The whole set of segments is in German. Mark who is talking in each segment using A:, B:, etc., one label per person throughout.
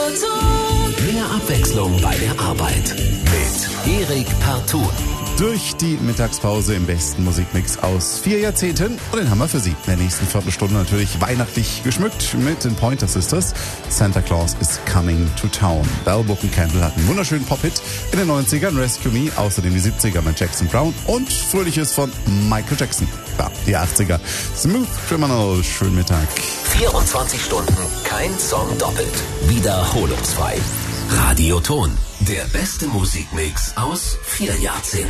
A: Mehr Abwechslung bei der Arbeit mit Erik Partout.
B: Durch die Mittagspause im besten Musikmix aus 4 Jahrzehnten. Und den haben wir für Sie in der nächsten Viertelstunde natürlich weihnachtlich geschmückt mit den Pointer Sisters. Santa Claus is Coming to Town. Bell Book & Candle hatten einen wunderschönen Pop-Hit in den 90ern, Rescue Me, außerdem die 70er mit Jackson Browne und Fröhliches von Michael Jackson. Ja, die 80er. Smooth Criminal, schönen Mittag.
A: 24 Stunden, kein Song doppelt. Wiederholungsfrei. Radioton, der beste Musikmix aus 4 Jahrzehnten.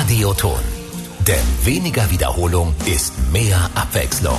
A: Radioton. Denn weniger Wiederholung ist mehr Abwechslung.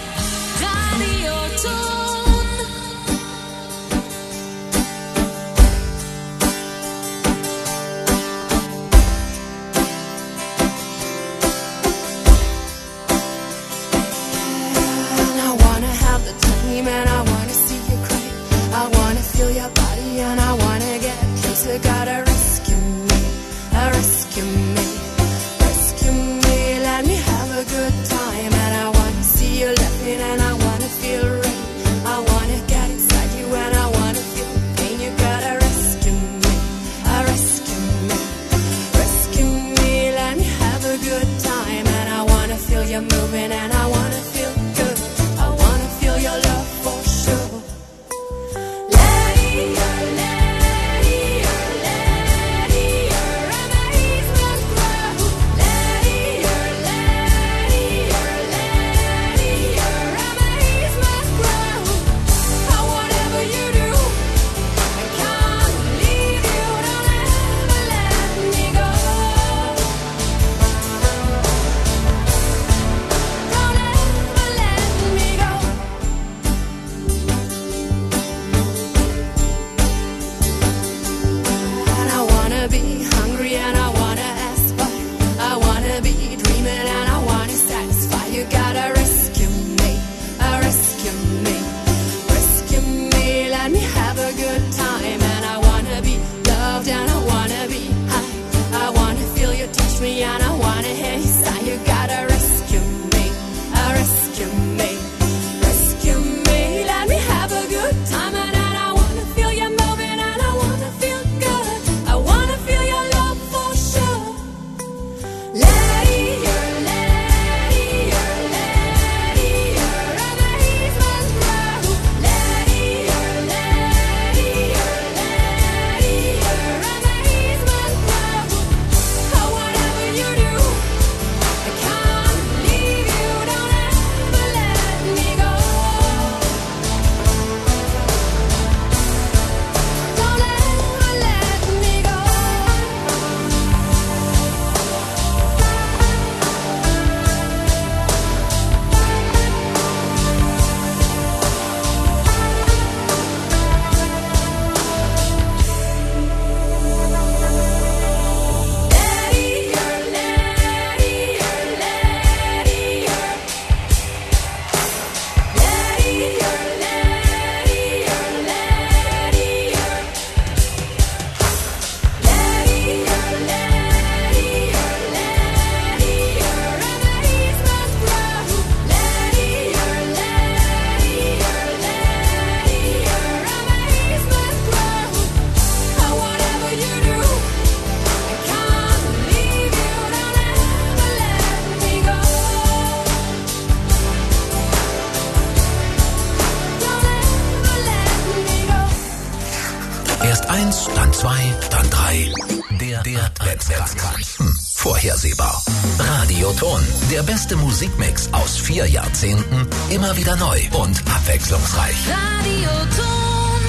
A: Dann 2, dann 3. Der Adventskranz. Vorhersehbar. Radioton. Der beste Musikmix aus 4 Jahrzehnten. Immer wieder neu und abwechslungsreich.
C: Radioton.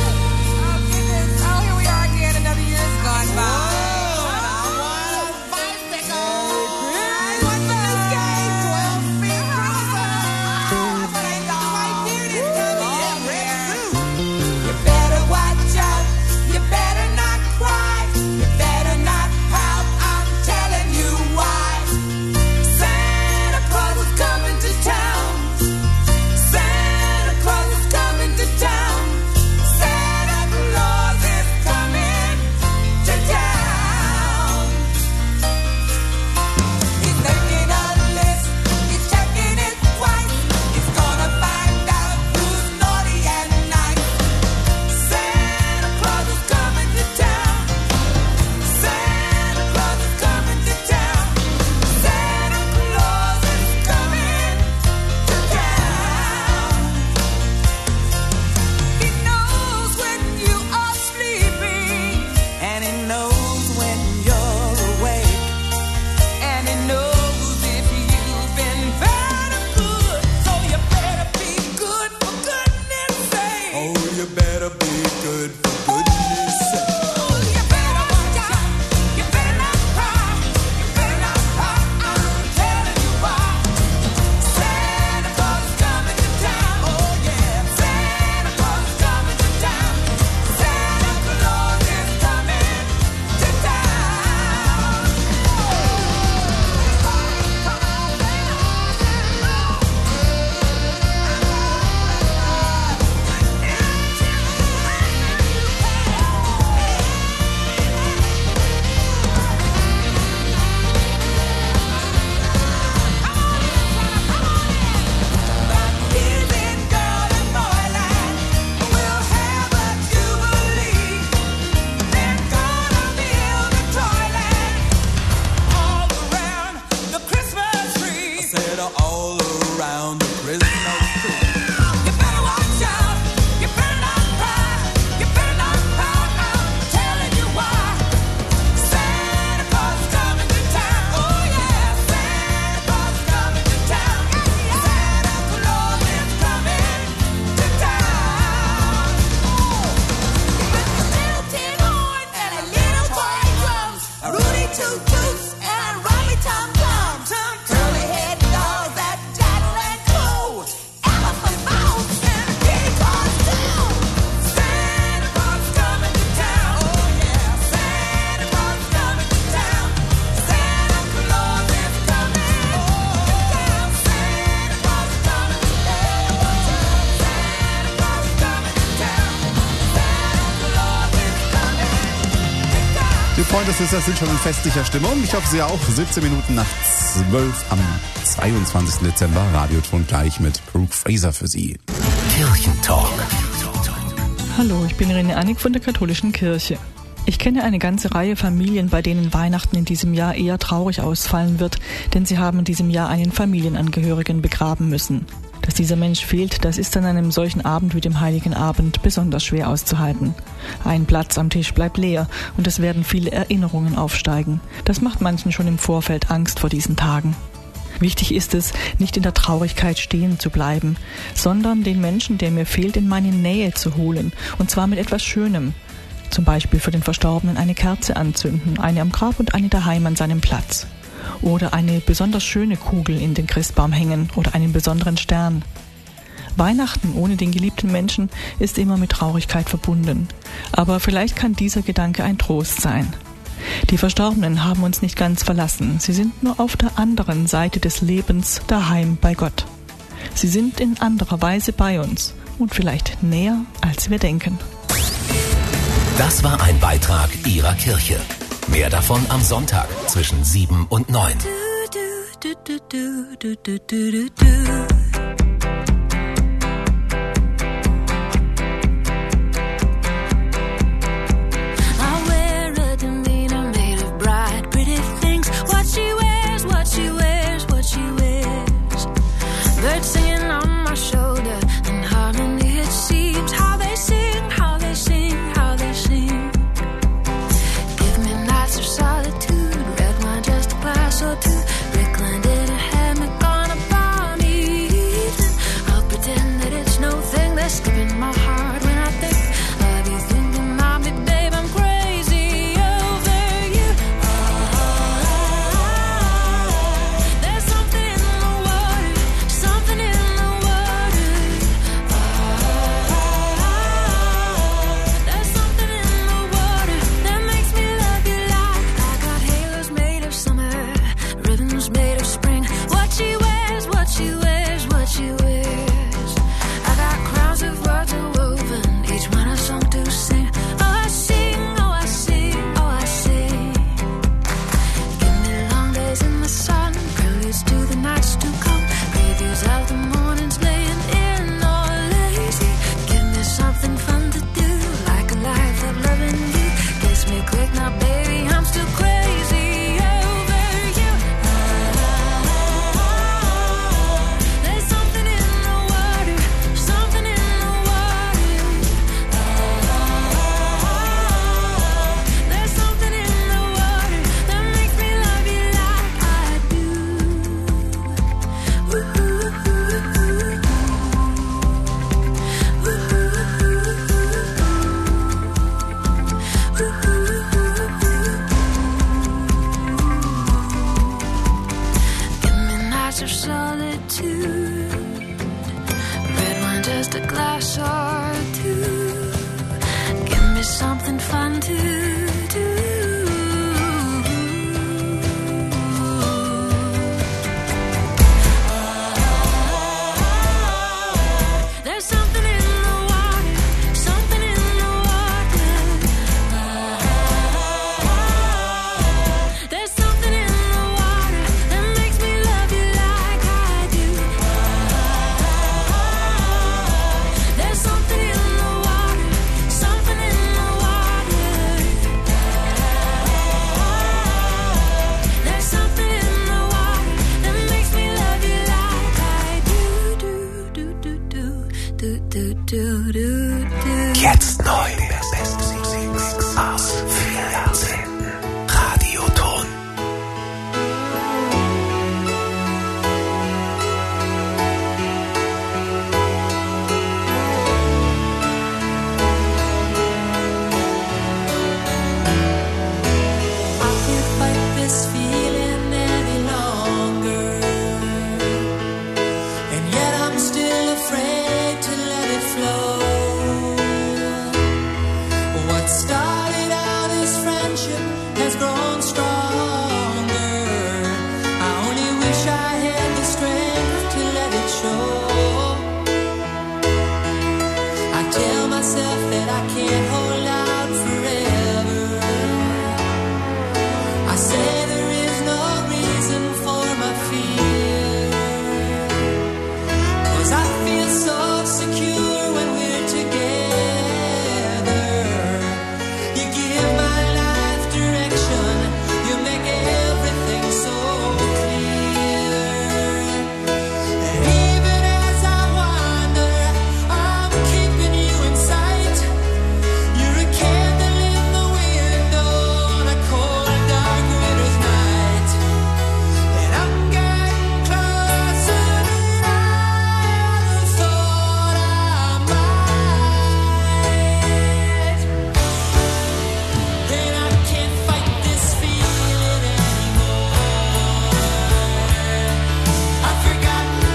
C: Oh, here we are again. Another year is gone by.
B: Die Pointer Sisters sind schon in festlicher Stimmung. Ich hoffe, Sie auch. 17 Minuten nach 12 am 22. Dezember. Radioton gleich mit Brooke Fraser für Sie.
A: Kirchentalk.
D: Hallo, ich bin Irene Annig von der Katholischen Kirche. Ich kenne eine ganze Reihe Familien, bei denen Weihnachten in diesem Jahr eher traurig ausfallen wird, denn sie haben in diesem Jahr einen Familienangehörigen begraben müssen. Dass dieser Mensch fehlt, das ist an einem solchen Abend wie dem Heiligen Abend besonders schwer auszuhalten. Ein Platz am Tisch bleibt leer und es werden viele Erinnerungen aufsteigen. Das macht manchen schon im Vorfeld Angst vor diesen Tagen. Wichtig ist es, nicht in der Traurigkeit stehen zu bleiben, sondern den Menschen, der mir fehlt, in meine Nähe zu holen, und zwar mit etwas Schönem. Zum Beispiel für den Verstorbenen eine Kerze anzünden, eine am Grab und eine daheim an seinem Platz. Oder eine besonders schöne Kugel in den Christbaum hängen oder einen besonderen Stern. Weihnachten ohne den geliebten Menschen ist immer mit Traurigkeit verbunden. Aber vielleicht kann dieser Gedanke ein Trost sein. Die Verstorbenen haben uns nicht ganz verlassen. Sie sind nur auf der anderen Seite des Lebens daheim bei Gott. Sie sind in anderer Weise bei uns und vielleicht näher, als wir denken.
A: Das war ein Beitrag Ihrer Kirche. Mehr davon am Sonntag zwischen 7 und 9.
E: Of solitude, red wine, just a glass of